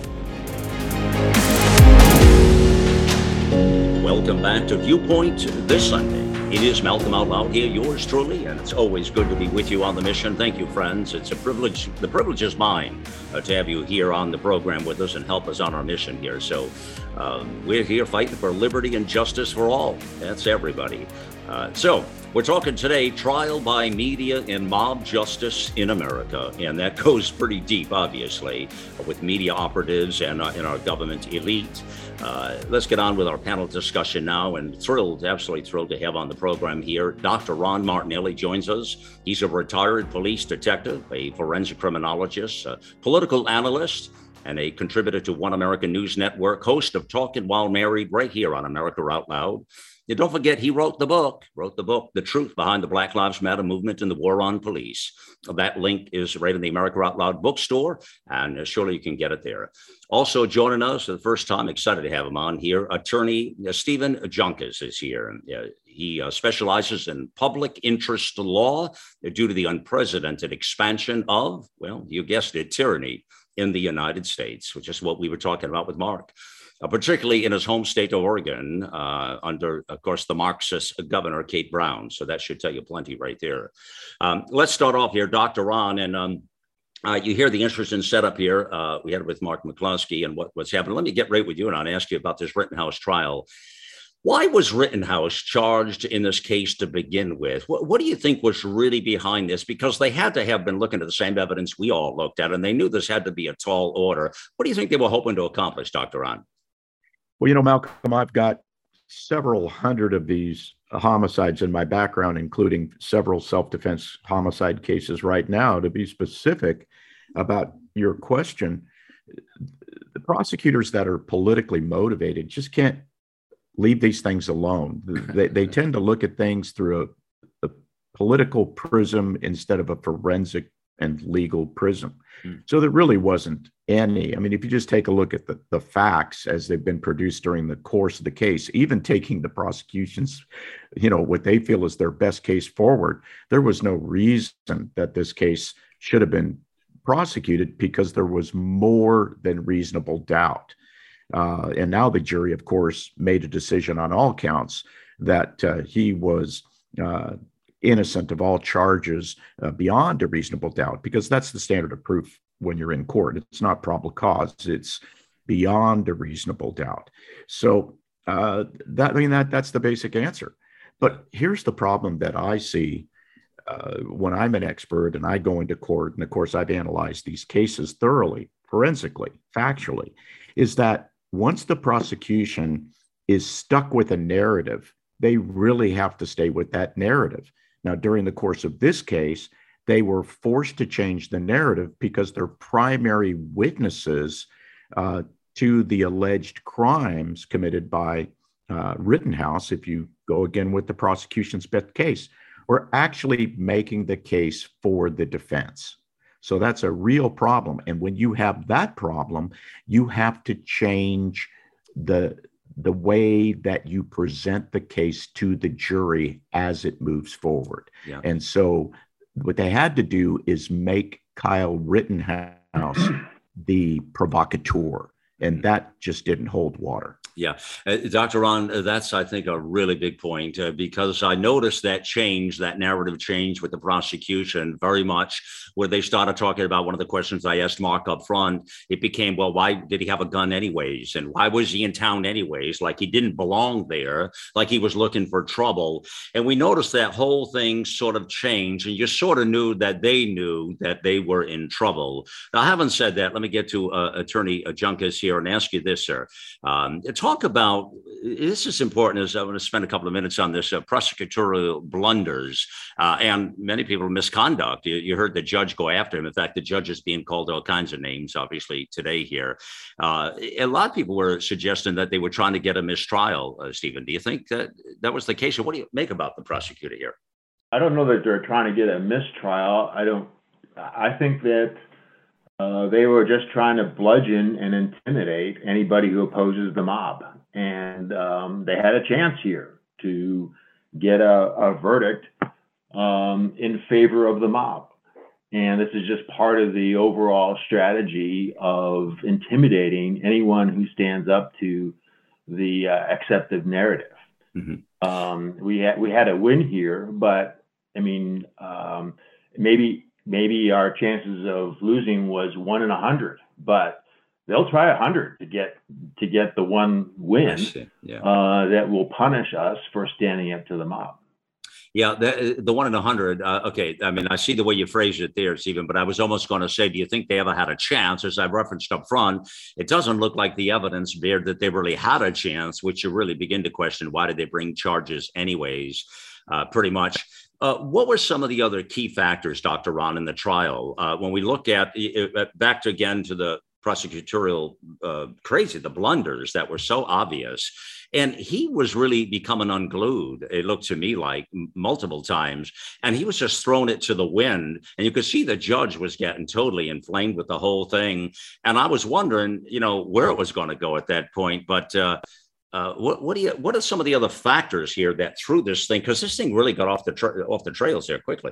Welcome back to Viewpoint this Sunday. It is Malcolm Out Loud here, yours truly, and it's always good to be with you on the mission. Thank you, friends. It's a privilege. The privilege is mine to have you here on the program with us and help us on our mission here. So we're here fighting for liberty and justice for all. That's everybody. So we're talking today, trial by media and mob justice in America. And that goes pretty deep, obviously, with media operatives and our government elite. Let's get on with our panel discussion now, and absolutely thrilled to have on the program here. Dr. Ron Martinelli joins us. He's a retired police detective, a forensic criminologist, a political analyst, and a contributor to One American News Network, host of Talking While Married right here on America Out Loud. And don't forget, he wrote the book, The Truth Behind the Black Lives Matter Movement and the War on Police. That link is right in the America Out Loud bookstore, and surely you can get it there. Also joining us for the first time, excited to have him on here, attorney Stephen Joncas is here. He specializes in public interest law due to the unprecedented expansion of, well, you guessed it, tyranny in the United States, which is what we were talking about with Mark. Particularly in his home state of Oregon, under, of course, the Marxist governor, Kate Brown. So that should tell you plenty right there. Let's start off here, Dr. Ron, and you hear the interesting setup here. We had it with Mark McCloskey and what's happening. Let me get right with you, and I'll ask you about this Rittenhouse trial. Why was Rittenhouse charged in this case to begin with? What do you think was really behind this? Because they had to have been looking at the same evidence we all looked at, and they knew this had to be a tall order. What do you think they were hoping to accomplish, Dr. Ron?
Well, Malcolm, I've got several hundred of these homicides in my background, including several self-defense homicide cases right now. To be specific about your question, the prosecutors that are politically motivated just can't leave these things alone. They tend to look at things through a political prism instead of a forensic and legal prism. So there really wasn't any. I mean, if you just take a look at the facts as they've been produced during the course of the case, even taking the prosecution's, what they feel is their best case forward, there was no reason that this case should have been prosecuted because there was more than reasonable doubt. And now the jury, of course, made a decision on all counts that he was innocent of all charges beyond a reasonable doubt, because that's the standard of proof when you're in court. It's not probable cause, it's beyond a reasonable doubt. So that's the basic answer. But here's the problem that I see when I'm an expert and I go into court, and of course I've analyzed these cases thoroughly, forensically, factually, is that once the prosecution is stuck with a narrative, they really have to stay with that narrative. Now, during the course of this case, they were forced to change the narrative because their primary witnesses to the alleged crimes committed by Rittenhouse, if you go again with the prosecution's best case, were actually making the case for the defense. So that's a real problem. And when you have that problem, you have to change the way that you present the case to the jury as it moves forward. Yeah. And so what they had to do is make Kyle Rittenhouse the provocateur. And that just didn't hold water.
Yeah. Dr. Ron, that's, I think, a really big point because I noticed that narrative change with the prosecution very much where they started talking about one of the questions I asked Mark up front. It became, well, why did he have a gun anyways? And why was he in town anyways? Like he didn't belong there, like he was looking for trouble. And we noticed that whole thing sort of changed and you sort of knew that they were in trouble. Now, having said that, let me get to Attorney Junkis here and ask you this, sir. Talk about, this is important, as I want to spend a couple of minutes on this, prosecutorial blunders and many people misconduct. You heard the judge go after him. In fact, the judge is being called all kinds of names, obviously, today here. A lot of people were suggesting that they were trying to get a mistrial, Stephen. Do you think that was the case? Or what do you make about the prosecutor here?
I don't know that they're trying to get a mistrial. I think that they were just trying to bludgeon and intimidate anybody who opposes the mob. And they had a chance here to get a verdict in favor of the mob. And this is just part of the overall strategy of intimidating anyone who stands up to the accepted narrative. Mm-hmm. We had a win here, but I mean, maybe our chances of losing was 1 in 100, but they'll try 100 to get the one win that will punish us for standing up to the mob.
Yeah, the 1 in 100. Okay, I mean, I see the way you phrased it there, Stephen, but I was almost going to say, do you think they ever had a chance? As I referenced up front, it doesn't look like the evidence bared that they really had a chance, which you really begin to question, why did they bring charges anyways, pretty much. What were some of the other key factors, Dr. Ron, in the trial? When we look at, back to again to the prosecutorial the blunders that were so obvious, and he was really becoming unglued, it looked to me like multiple times, and he was just throwing it to the wind, and you could see the judge was getting totally inflamed with the whole thing, and I was wondering, where it was going to go at that point, but what are some of the other factors here that threw this thing? Because this thing really got off the trails there quickly.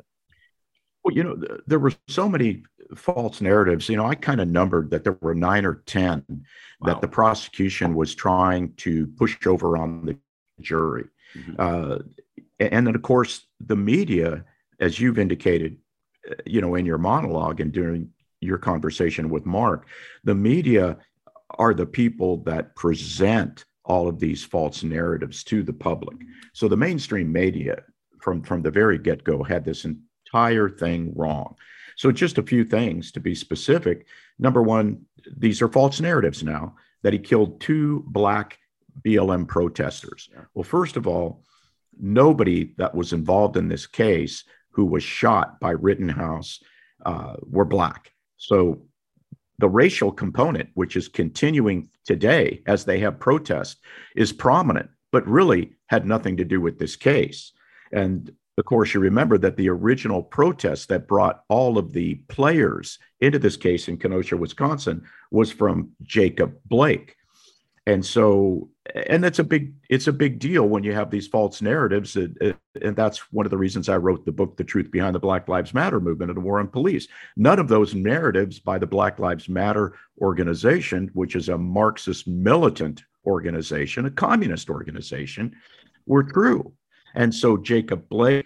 Well, there were so many false narratives. I kind of numbered that there were 9 or 10 that the prosecution was trying to push over on the jury. Mm-hmm. And then, of course, the media, as you've indicated, in your monologue and during your conversation with Mark, the media are the people that present all of these false narratives to the public. So the mainstream media from the very get-go had this entire thing wrong. So just a few things to be specific. Number one, these are false narratives now, that he killed 2 Black BLM protesters. Well, first of all, nobody that was involved in this case who was shot by Rittenhouse were Black. So the racial component, which is continuing today as they have protests, is prominent, but really had nothing to do with this case. And of course, you remember that the original protest that brought all of the players into this case in Kenosha, Wisconsin, was from Jacob Blake. And so, and it's a big deal when you have these false narratives. And that's one of the reasons I wrote the book, The Truth Behind the Black Lives Matter Movement and the War on Police. None of those narratives by the Black Lives Matter organization, which is a Marxist militant organization, a communist organization, were true. And so Jacob Blake,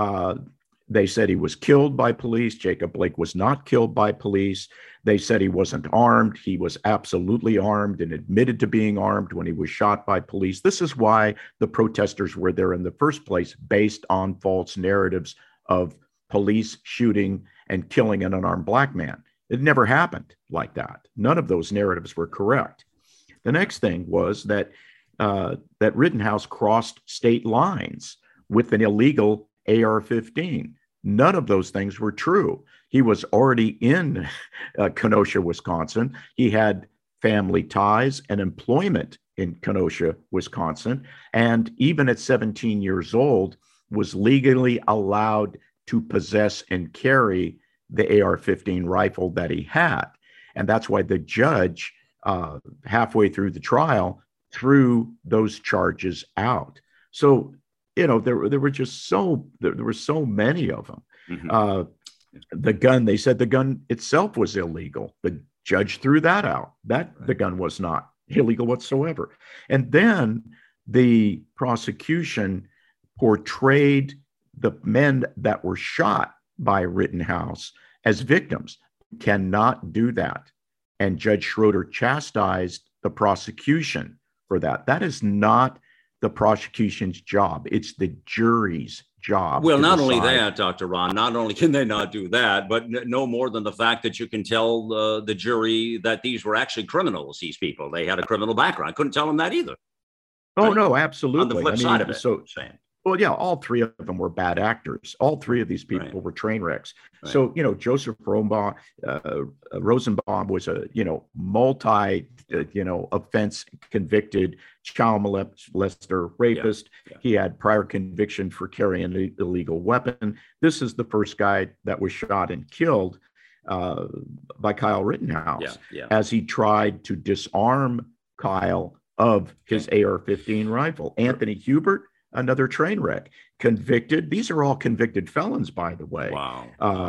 they said he was killed by police. Jacob Blake was not killed by police. They said he wasn't armed. He was absolutely armed and admitted to being armed when he was shot by police. This is why the protesters were there in the first place, based on false narratives of police shooting and killing an unarmed Black man. It never happened like that. None of those narratives were correct. The next thing was that Rittenhouse crossed state lines with an illegal AR-15. None of those things were true. He was already in Kenosha, Wisconsin. He had family ties and employment in Kenosha, Wisconsin, and even at 17 years old, was legally allowed to possess and carry the AR-15 rifle that he had. And that's why the judge, halfway through the trial, threw those charges out. So, there were so many of them. Mm-hmm. The gun, they said the gun itself was illegal. The judge threw that out. The gun was not illegal whatsoever. And then the prosecution portrayed the men that were shot by Rittenhouse as victims. Cannot do that. And Judge Schroeder chastised the prosecution for that. That is not the prosecution's job. It's the jury's job.
Well, not only that, Dr. Ron, not only can they not do that, but no more than the fact that you can tell the jury that these were actually criminals, these people. They had a criminal background. Couldn't tell them that either.
Oh, right? No, absolutely.
On the flip side of it.
So, well, yeah, all three of them were bad actors. All three of these people were train wrecks. Right. So, Joseph Rosenbaum was a, multi, offense convicted child molester, rapist. Yeah. He had prior conviction for carrying an illegal weapon. This is the first guy that was shot and killed by Kyle Rittenhouse as he tried to disarm Kyle of his AR-15 rifle. Anthony Hubert, another train wreck, convicted. These are all convicted felons, by the way.
Wow.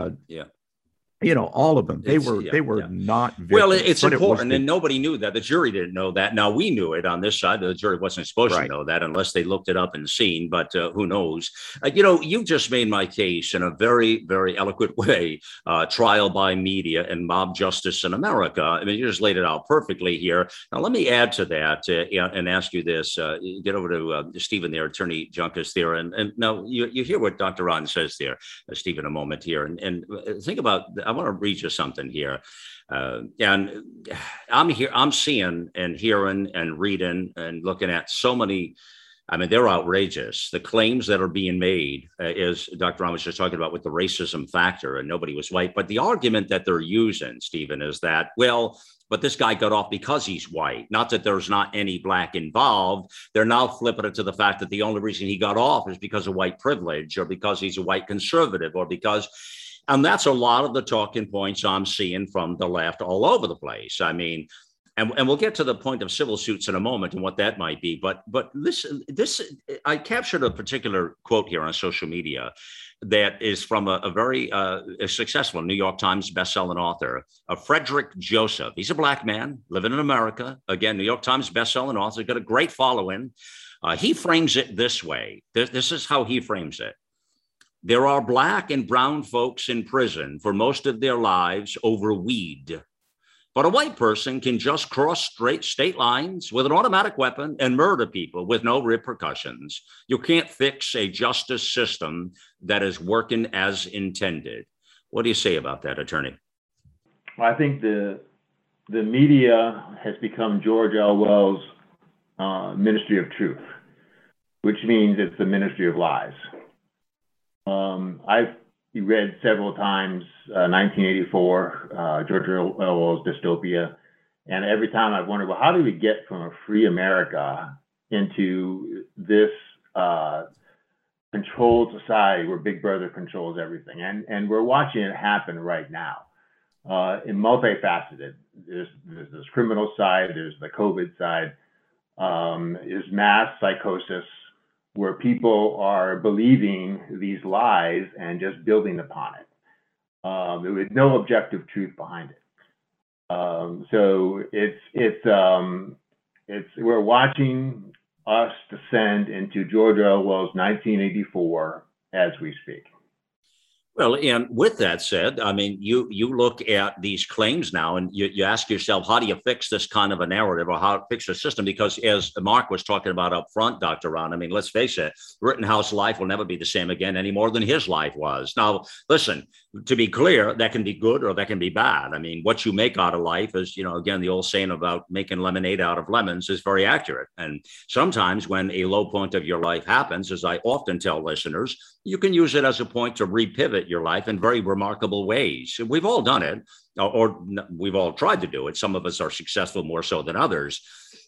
All of them. They were not victims.
Well, it's important, and nobody knew that. The jury didn't know that. Now, we knew it on this side. The jury wasn't supposed to know that unless they looked it up and seen, but who knows? You just made my case in a very, very eloquent way. Trial by media and mob justice in America. I mean, you just laid it out perfectly here. Now, let me add to that and ask you this. Get over to Stephen there, Attorney Junkus there. And now you hear what Dr. Ron says there, Stephen, a moment here. And think about, I want to read you something here. And I'm seeing and hearing and reading and looking at so many. I mean, they're outrageous. The claims that are being made, as Dr. Ron was just talking about with the racism factor and nobody was white. But the argument that they're using, Stephen, is that, well, but this guy got off because he's white. Not that there's not any black involved. They're now flipping it to the fact that the only reason he got off is because of white privilege or because he's a white conservative or because. And that's a lot of the talking points I'm seeing from the left all over the place. I mean, and we'll get to the point of civil suits in a moment and what that might be. But listen, I captured a particular quote here on social media that is from a very successful New York Times bestselling author, Frederick Joseph. He's a black man living in America. Again, New York Times bestselling author, got a great following. He frames it this way. This is how he frames it. There are black and brown folks in prison for most of their lives over weed. But a white person can just cross straight state lines with an automatic weapon and murder people with no repercussions. You can't fix a justice system that is working as intended. What do you say about that, Attorney?
Well, I think the media has become George Orwell's Ministry of Truth, which means it's the Ministry of Lies. I've read several times 1984, George Orwell's dystopia, and every time I've wondered, well, how do we get from a free America into this controlled society where Big Brother controls everything? And we're watching it happen right now. In multifaceted, there's this criminal side, there's the COVID side, there's mass psychosis, where people are believing these lies and just building upon it, with no objective truth behind it. So we're watching us descend into George Orwell's 1984 as we speak.
Well, and with that said, I mean, you look at these claims now and you ask yourself, how do you fix this kind of a narrative or how to fix the system? Because as Mark was talking about up front, Dr. Ron, I mean, let's face it, Rittenhouse's life will never be the same again any more than his life was. Now, listen, to be clear, that can be good or that can be bad. I mean, what you make out of life is, again, the old saying about making lemonade out of lemons is very accurate. And sometimes when a low point of your life happens, as I often tell listeners, you can use it as a point to repivot your life in very remarkable ways. We've all done it, or we've all tried to do it. Some of us are successful more so than others.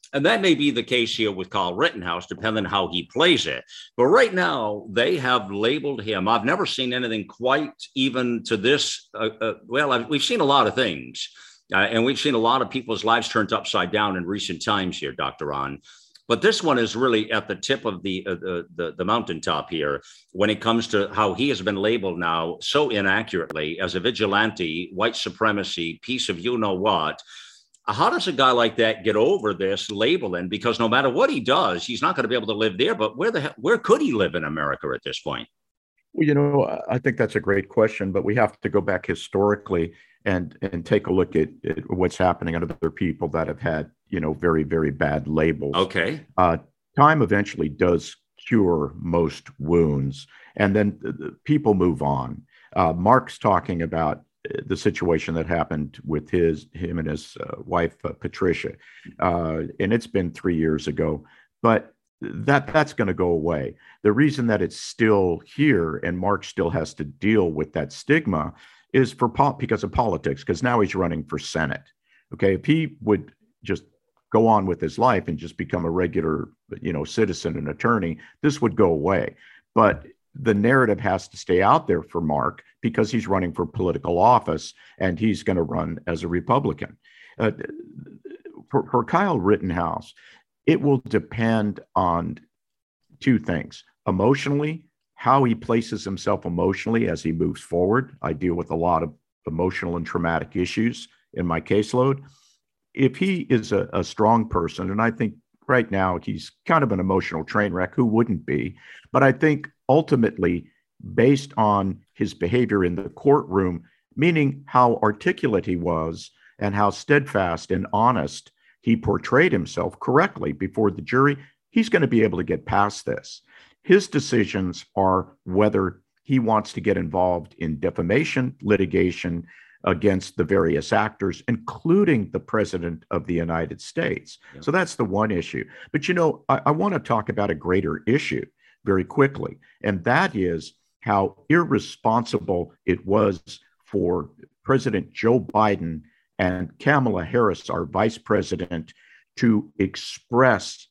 And that may be the case here with Kyle Rittenhouse, depending on how he plays it. But right now, they have labeled him. I've never seen anything quite even to this. We've seen a lot of things, and we've seen a lot of people's lives turned upside down in recent times here, Dr. Ron. But this one is really at the tip of the mountaintop here when it comes to how he has been labeled now so inaccurately as a vigilante, white supremacy, piece of you-know-what. How does a guy like that get over this labeling? Because no matter what he does, he's not going to be able to live there. But where could he live in America at this point?
Well, I think that's a great question, but we have to go back historically and take a look at what's happening under other people that have had, very, very bad labels.
Okay.
Time eventually does cure most wounds, and then people move on. Mark's talking about the situation that happened with him and his wife, Patricia. And it's been 3 years ago, but that's going to go away. The reason that it's still here and Mark still has to deal with that stigma is because of politics, because now he's running for Senate. Okay. If he would just go on with his life and just become a regular, citizen and attorney, this would go away. But the narrative has to stay out there for Mark because he's running for political office and he's going to run as a Republican. For Kyle Rittenhouse, it will depend on two things. Emotionally, how he places himself emotionally as he moves forward. I deal with a lot of emotional and traumatic issues in my caseload. If he is a strong person, and I think right now he's kind of an emotional train wreck, who wouldn't be? But I think ultimately, based on his behavior in the courtroom, meaning how articulate he was and how steadfast and honest he portrayed himself correctly before the jury, he's going to be able to get past this. His decisions are whether he wants to get involved in defamation litigation against the various actors, including the President of the United States. Yeah. So that's the one issue. But, I want to talk about a greater issue very quickly, and that is how irresponsible it was for President Joe Biden and Kamala Harris, our vice president, to express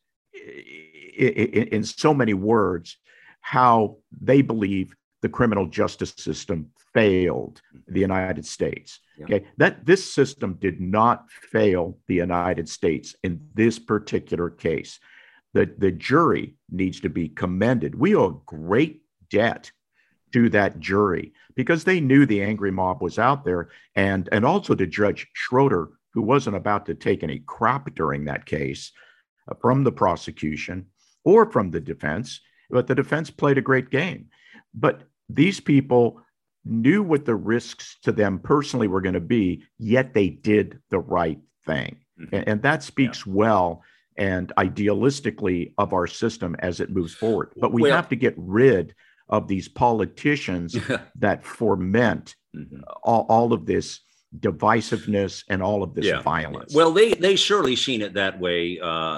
in so many words how they believe the criminal justice system failed the United States. Yeah. Okay, that this system did not fail the United States in this particular case. The jury needs to be commended. We owe a great debt to that jury because they knew the angry mob was out there, and also to Judge Schroeder, who wasn't about to take any crap during that case from the prosecution or from the defense, but the defense played a great game. But these people knew what the risks to them personally were going to be, yet they did the right thing. Mm-hmm. And that speaks well and idealistically of our system as it moves forward. But we have to get rid of these politicians that foment all of this divisiveness and all of this violence.
Well, they surely seen it that way.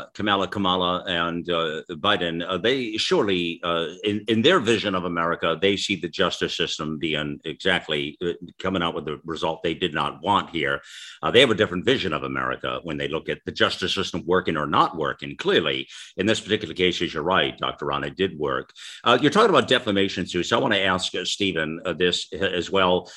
Kamala and Biden, they surely, in their vision of America, they see the justice system being exactly coming out with the result they did not want here. They have a different vision of America when they look at the justice system working or not working. Clearly, in this particular case, you're right, Dr. Ron, it did work. You're talking about defamation, too. So I want to ask Stephen this as well.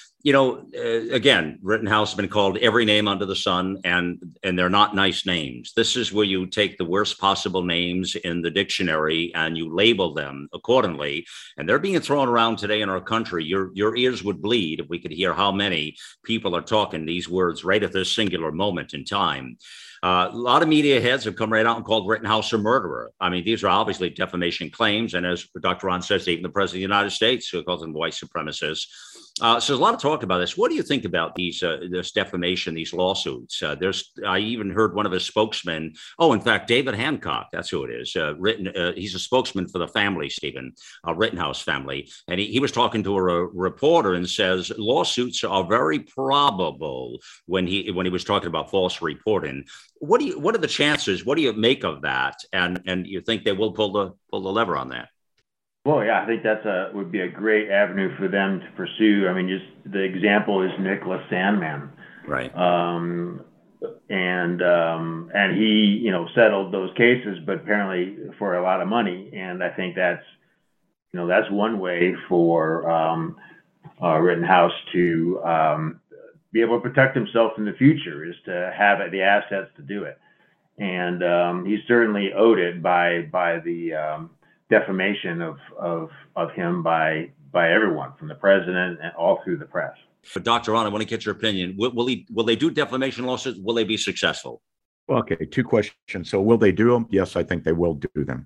Again, Rittenhouse has been called every name under the sun, and they're not nice names. This is where you take the worst possible names in the dictionary and you label them accordingly. And they're being thrown around today in our country. Your ears would bleed if we could hear how many people are talking these words right at this singular moment in time. A lot of media heads have come right out and called Rittenhouse a murderer. I mean, these are obviously defamation claims. And as Dr. Ron says, even the president of the United States, who calls them white supremacists. So there's a lot of talk about this. What do you think about this defamation, these lawsuits? I even heard one of his spokesmen. Oh, in fact, David Hancock, that's who it is. He's a spokesman for the family, Stephen, Rittenhouse family. And he was talking to a reporter and says lawsuits are very probable when he was talking about false reporting. What are the chances? What do you make of that? And you think they will pull the lever on that?
Well, yeah, I think would be a great avenue for them to pursue. I mean, just the example is Nicholas Sandmann.
Right.
and he, settled those cases, but apparently for a lot of money. And I think that's one way for Rittenhouse to be able to protect himself in the future, is to have the assets to do it. And he certainly owed it by the defamation of him by everyone, from the president and all through the press.
But Dr. Ron, I want to get your opinion. Will they do defamation lawsuits? Will they be successful?
Okay, two questions. So will they do them? Yes, I think they will do them.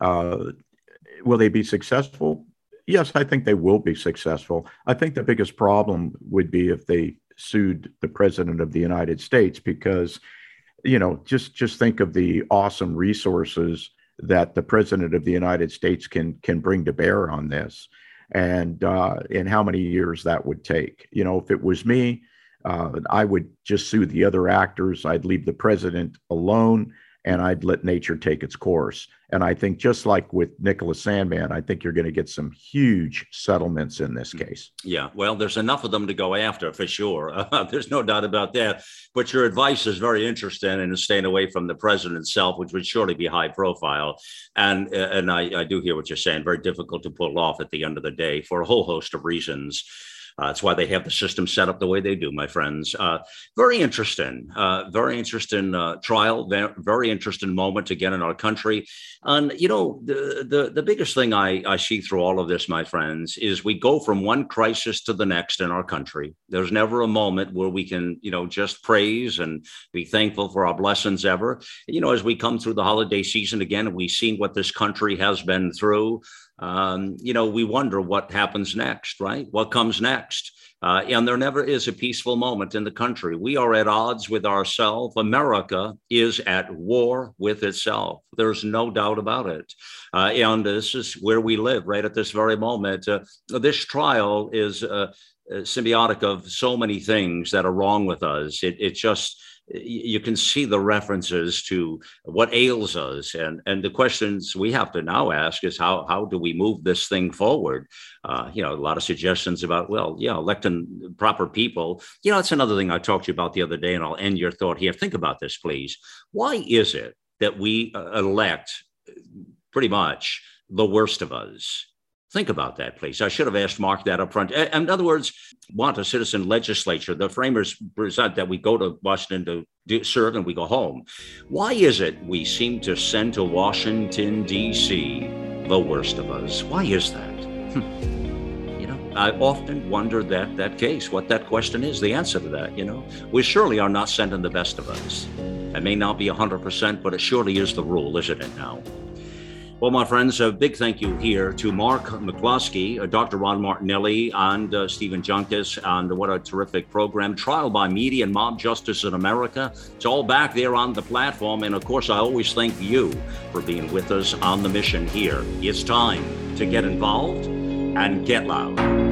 Will they be successful? Yes, I think they will be successful. I think the biggest problem would be if they sued the president of the United States, because, just think of the awesome resources that the president of the United States can bring to bear on this, and how many years that would take. If it was me, I would just sue the other actors. I'd leave the president alone, and I'd let nature take its course. And I think, just like with Nicholas Sandmann, I think you're going to get some huge settlements in this case.
Yeah, well, there's enough of them to go after, for sure. There's no doubt about that. But your advice is very interesting, and staying away from the president itself, which would surely be high profile. And I do hear what you're saying. Very difficult to pull off at the end of the day for a whole host of reasons. That's why they have the system set up the way they do, my friends. Very interesting trial, very interesting moment again in our country. And, the biggest thing I see through all of this, my friends, is we go from one crisis to the next in our country. There's never a moment where we can, just praise and be thankful for our blessings ever. As we come through the holiday season again, and we've seen what this country has been through. We wonder what happens next, right? What comes next? And there never is a peaceful moment in the country. We are at odds with ourselves. America is at war with itself. There's no doubt about it. And this is where we live right at this very moment. This trial is symbiotic of so many things that are wrong with us. It just... You can see the references to what ails us. And the questions we have to now ask is how do we move this thing forward? A lot of suggestions about, electing proper people. It's another thing I talked to you about the other day, and I'll end your thought here. Think about this, please. Why is it that we elect pretty much the worst of us? Think about that, please. I should have asked Mark that up front. In other words, want a citizen legislature. The framers present that we go to Washington to serve and we go home. Why is it we seem to send to Washington, D.C. the worst of us? Why is that? I often wonder that case, what that question is, the answer to that. We surely are not sending the best of us. It may not be 100%, but it surely is the rule, isn't it now? Well, my friends, a big thank you here to Mark McCloskey, Dr. Ron Martinelli, and Stephen Junkus, and what a terrific program. Trial by Media and Mob Justice in America. It's all back there on the platform. And of course, I always thank you for being with us on the mission here. It's time to get involved and get loud.